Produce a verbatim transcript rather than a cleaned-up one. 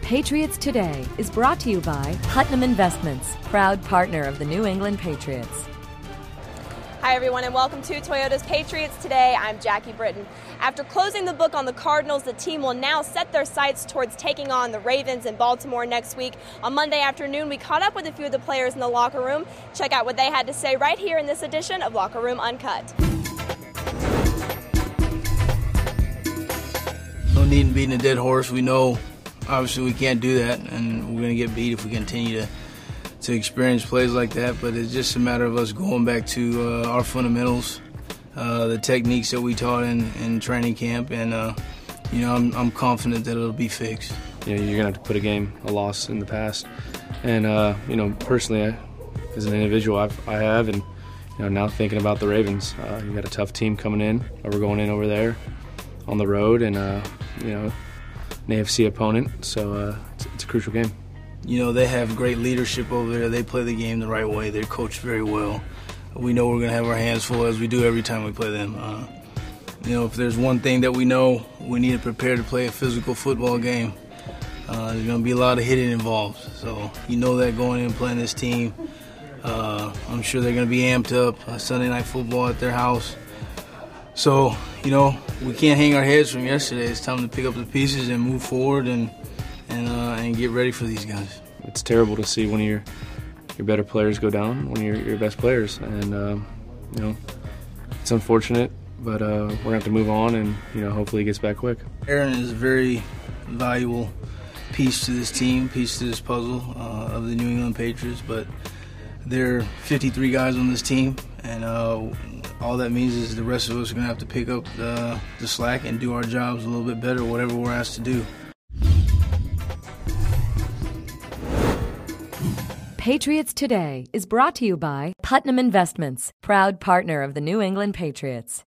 Patriots Today is brought to you by Putnam Investments, proud partner of the New England Patriots. Hi everyone and welcome to Toyota's Patriots Today. I'm Jackie Britton. After closing the book on the Cardinals, the team will now set their sights towards taking on the Ravens in Baltimore next week. On Monday afternoon, we caught up with a few of the players in the locker room. Check out what they had to say right here in this edition of Locker Room Uncut. No need in beating a dead horse. We know obviously we can't do that, and we're going to get beat if we continue to to experience plays like that. But it's just a matter of us going back to uh, our fundamentals, uh, the techniques that we taught in, in training camp, and uh, you know I'm, I'm confident that it'll be fixed. You know, you're going to have to put a game, a loss in the past, and uh, you know personally, I, as an individual, I've, I have, and you know now thinking about the Ravens, uh, you got a tough team coming in. Or we're going in over there on the road, and uh, you know. An A F C opponent, so uh, it's, it's a crucial game. You know, they have great leadership over there. They play the game the right way. They're coached very well. We know we're going to have our hands full, as we do every time we play them. Uh, you know, if there's one thing that we know, we need to prepare to play a physical football game. Uh, there's going to be a lot of hitting involved. So you know that going in and playing this team. Uh, I'm sure they're going to be amped up. Uh, Sunday Night Football at their house. So, you know, we can't hang our heads from yesterday. It's time to pick up the pieces and move forward and and uh, and get ready for these guys. It's terrible to see one of your your better players go down, one of your, your best players, and um, you know, it's unfortunate, but uh, we're gonna have to move on, and you know, hopefully he gets back quick. Aaron is a very valuable piece to this team, piece to this puzzle uh, of the New England Patriots. But there are fifty-three guys on this team, and uh, all that means is the rest of us are going to have to pick up the, the slack and do our jobs a little bit better, whatever we're asked to do. Patriots Today is brought to you by Putnam Investments, proud partner of the New England Patriots.